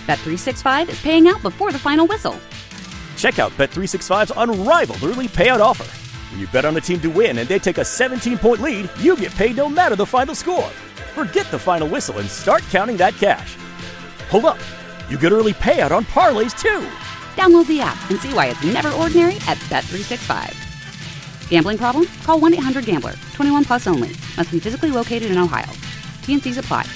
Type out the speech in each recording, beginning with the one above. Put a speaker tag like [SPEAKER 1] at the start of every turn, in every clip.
[SPEAKER 1] Bet365 is paying out before the final whistle.
[SPEAKER 2] Check out Bet365's unrivaled early payout offer. When you bet on a team to win and they take a 17-point lead, you get paid no matter the final score. Forget the final whistle and start counting that cash. Hold up. You get early payout on parlays, too.
[SPEAKER 1] Download the app and see why it's never ordinary at Bet365. Gambling problem? Call 1-800-GAMBLER. 21 plus only. Must be physically located in Ohio. T&Cs apply.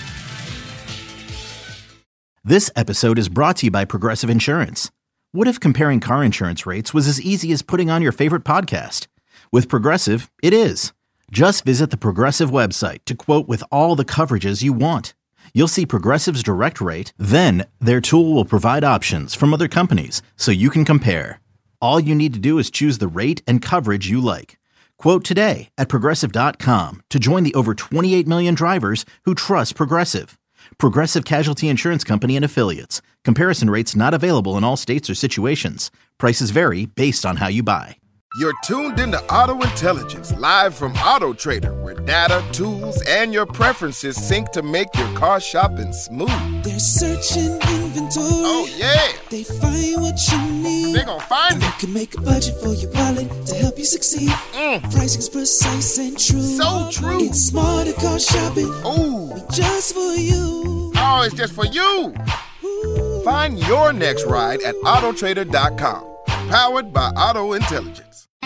[SPEAKER 3] This episode is brought to you by Progressive Insurance. What if comparing car insurance rates was as easy as putting on your favorite podcast? With Progressive, it is. Just visit the Progressive website to quote with all the coverages you want. You'll see Progressive's direct rate, then their tool will provide options from other companies so you can compare. All you need to do is choose the rate and coverage you like. Quote today at Progressive.com to join the over 28 million drivers who trust Progressive. Progressive Casualty Insurance Company and Affiliates. Comparison rates not available in all states or situations. Prices vary based on how you buy.
[SPEAKER 4] You're tuned into Auto Intelligence, live from Auto Trader, where data, tools, and your preferences sync to make your car shopping smooth.
[SPEAKER 5] They're searching inventory.
[SPEAKER 4] Oh, yeah.
[SPEAKER 5] They find what you need.
[SPEAKER 4] They're gonna find
[SPEAKER 5] and
[SPEAKER 4] it.
[SPEAKER 5] You can make a budget for your wallet to help you succeed. Pricing's precise and true.
[SPEAKER 4] So true.
[SPEAKER 5] It's smarter car shopping.
[SPEAKER 4] Ooh.
[SPEAKER 5] Just for you.
[SPEAKER 4] Oh, it's just for you.
[SPEAKER 5] Ooh.
[SPEAKER 4] Find your next ride at Autotrader.com. Powered by Auto Intelligence.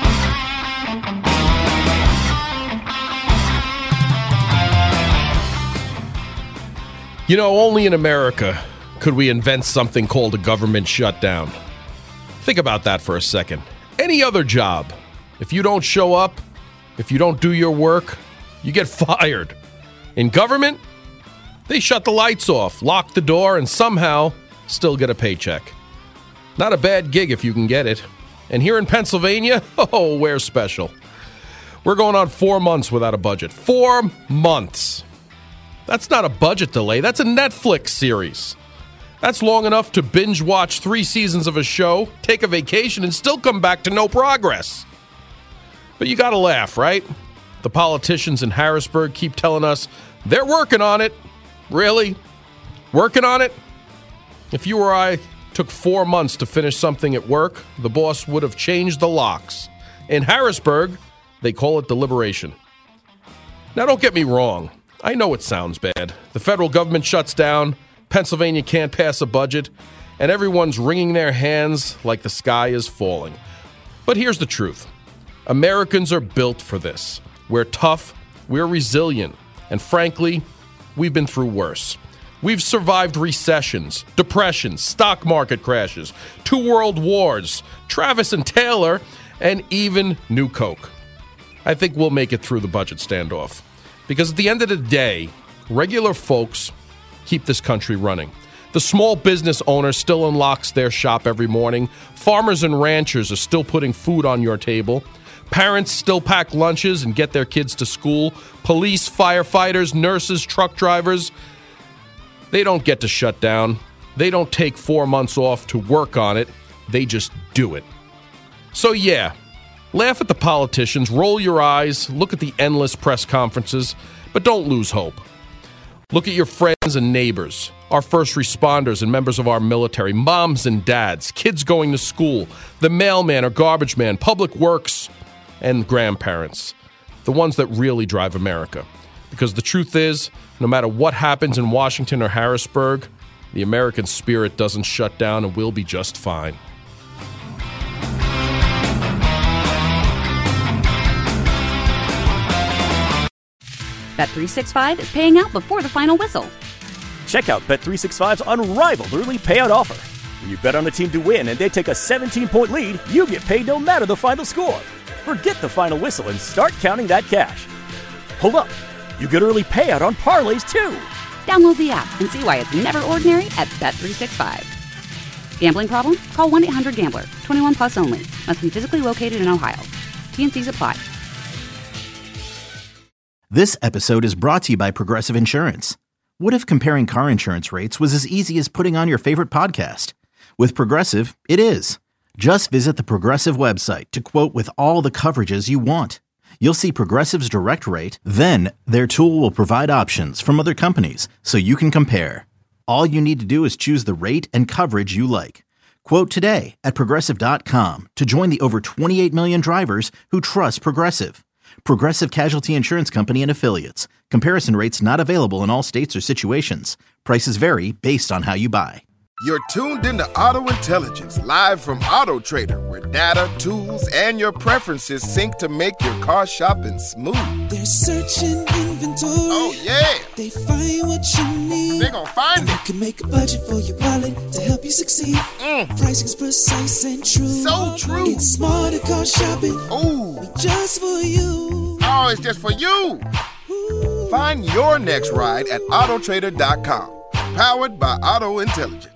[SPEAKER 6] You know, only in America could we invent something called a government shutdown. Think about that for a second. Any other job, if you don't show up, if you don't do your work, you get fired. In government, they shut the lights off, lock the door, and somehow still get a paycheck. Not a bad gig if you can get it. And here in Pennsylvania, oh, we're special. We're going on 4 months without a budget. 4 months. That's not a budget delay. That's a Netflix series. That's long enough to binge watch 3 seasons of a show, take a vacation, and still come back to no progress. But you gotta laugh, right? The politicians in Harrisburg keep telling us they're working on it. Really? Working on it? If you or I took 4 months to finish something at work, the boss would have changed the locks. In Harrisburg, they call it deliberation. Now, don't get me wrong. I know it sounds bad. The federal government shuts down, Pennsylvania can't pass a budget, and everyone's wringing their hands like the sky is falling. But here's the truth. Americans are built for this. We're tough, we're resilient, and frankly, we've been through worse. We've survived recessions, depressions, stock market crashes, 2 world wars, Travis and Taylor, and even New Coke. I think we'll make it through the budget standoff. Because at the end of the day, regular folks keep this country running. The small business owner still unlocks their shop every morning. Farmers and ranchers are still putting food on your table. Parents still pack lunches and get their kids to school. Police, firefighters, nurses, truck drivers, they don't get to shut down. They don't take 4 months off to work on it. They just do it. So yeah, laugh at the politicians, roll your eyes, look at the endless press conferences, but don't lose hope. Look at your friends and neighbors, our first responders and members of our military, moms and dads, kids going to school, the mailman or garbage man, public works, and grandparents, the ones that really drive America. Because the truth is, no matter what happens in Washington or Harrisburg, the American spirit doesn't shut down and we'll be just fine.
[SPEAKER 1] Bet365 is paying out before the final whistle.
[SPEAKER 2] Check out Bet365's unrivaled early payout offer. When you bet on a team to win and they take a 17-point lead, you get paid no matter the final score. Forget the final whistle and start counting that cash. Hold up. You get early payout on parlays, too.
[SPEAKER 1] Download the app and see why it's never ordinary at Bet365. Gambling problem? Call 1-800-GAMBLER. 21 plus only. Must be physically located in Ohio. T&Cs apply.
[SPEAKER 3] This episode is brought to you by Progressive Insurance. What if comparing car insurance rates was as easy as putting on your favorite podcast? With Progressive, it is. Just visit the Progressive website to quote with all the coverages you want. You'll see Progressive's direct rate, then their tool will provide options from other companies so you can compare. All you need to do is choose the rate and coverage you like. Quote today at Progressive.com to join the over 28 million drivers who trust Progressive. Progressive Casualty Insurance Company and Affiliates. Comparison rates not available in all states or situations. Prices vary based on how you buy.
[SPEAKER 4] You're tuned into Auto Intelligence, live from Auto Trader, where data, tools, and your preferences sync to make your car shopping smooth.
[SPEAKER 5] They're searching inventory.
[SPEAKER 4] Oh, yeah.
[SPEAKER 5] They find what you need.
[SPEAKER 4] They're gonna find
[SPEAKER 5] and
[SPEAKER 4] it.
[SPEAKER 5] You can make a budget for your wallet to help you succeed. Pricing's precise and true.
[SPEAKER 4] So true.
[SPEAKER 5] It's smarter car shopping.
[SPEAKER 4] Ooh.
[SPEAKER 5] Just for you.
[SPEAKER 4] Oh, it's just for you. Find your next ride at autotrader.com. Powered by Auto Intelligence.